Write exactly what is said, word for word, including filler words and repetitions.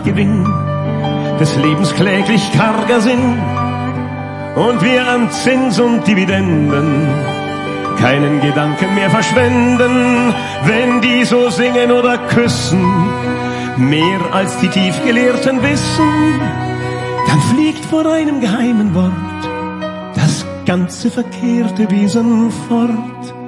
Nachgewinn des Lebens kläglich karger sind und wir an Zins und Dividenden keinen Gedanken mehr verschwenden, wenn die so singen oder küssen, mehr als die Tiefgelehrten wissen, dann fliegt vor einem geheimen Wort das ganze verkehrte Wesen fort.